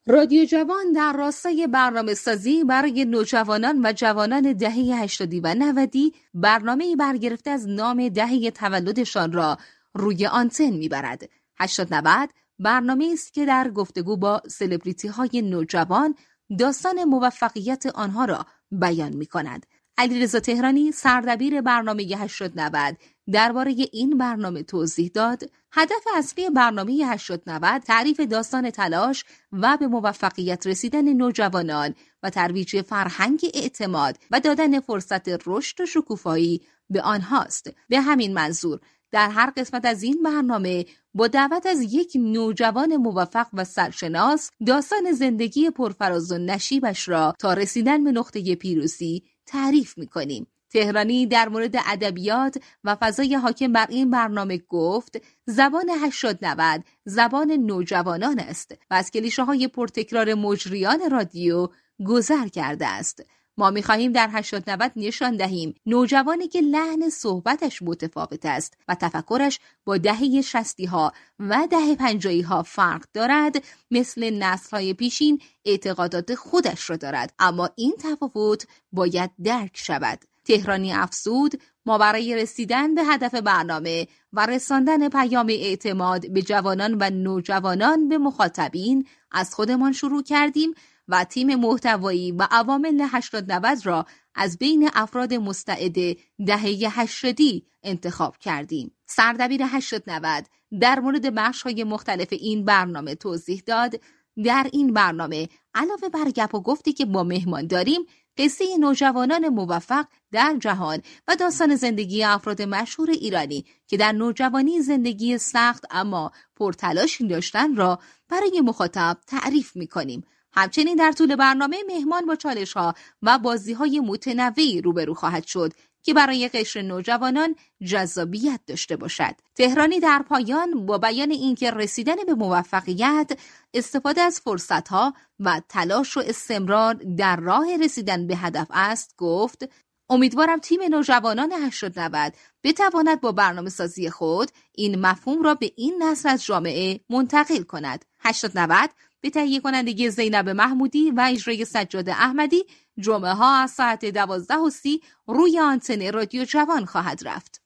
رادیو جوان در راستای برنامه‌سازی برای نوجوانان و جوانان دهه 80 و 90 برنامه‌ای برگرفته از نام دهه تولدشان را روی آنتن می‌برد. 80-90 برنامه‌ای است که در گفتگو با سلبریتی‌های نوجوان داستان موفقیت آنها را بیان می‌کند. علیرضا تهرانی سردبیر برنامه 80-90 درباره این برنامه توضیح داد. هدف اصلی برنامه 80-90 تعریف داستان تلاش و به موفقیت رسیدن نوجوانان و ترویج فرهنگ اعتماد و دادن فرصت رشد و شکوفایی به آنهاست. به همین منظور در هر قسمت از این برنامه با دعوت از یک نوجوان موفق و سرشناس داستان زندگی پرفراز و نشیبش را تا رسیدن به نقطه پیروزی تعریف می‌کنیم. تهرانی در مورد ادبیات و فضای حاکم بر این برنامه گفت زبان 80-90 زبان نوجوانان است و از کلیشه‌های پرتکرار مجریان رادیو گذر کرده است. ما می‌خواهیم در 80-90 نشان دهیم نوجوانی که لحن صحبتش متفاوت است و تفکرش با دهه 60ها و دهه 50ها فرق دارد، مثل نسل‌های پیشین اعتقادات خودش را دارد، اما این تفاوت باید درک شود. تهرانی افزود ما برای رسیدن به هدف برنامه و رساندن پیام اعتماد به جوانان و نوجوانان به مخاطبین از خودمان شروع کردیم و تیم محتوایی و عوامل 80-90 را از بین افراد مستعد دهه 80 انتخاب کردیم. سردبیر 80-90 در مورد بخش‌های مختلف این برنامه توضیح داد. در این برنامه علاوه بر گپ و گفتی که با مهمان داریم، قصه نوجوانان موفق در جهان و داستان زندگی افراد مشهور ایرانی که در نوجوانی زندگی سخت اما پرتلاشی داشتن را برای مخاطب تعریف می‌کنیم. همچنین در طول برنامه مهمان با چالش‌ها و بازی‌های متنوعی روبرو خواهد شد که برای قشر نوجوانان جذابیت داشته باشد. تهرانی در پایان با بیان اینکه رسیدن به موفقیت استفاده از فرصت‌ها و تلاش و استمرار در راه رسیدن به هدف است گفت امیدوارم تیم نوجوانان 80-90 بتواند با برنامه‌سازی خود این مفهوم را به این نسل از جامعه منتقل کند. 80-90 به تهیه کنندگی زینب محمودی و اجرای سجاد احمدی جمعه ها از ساعت 12:30 روی آنتن رادیو جوان خواهد رفت.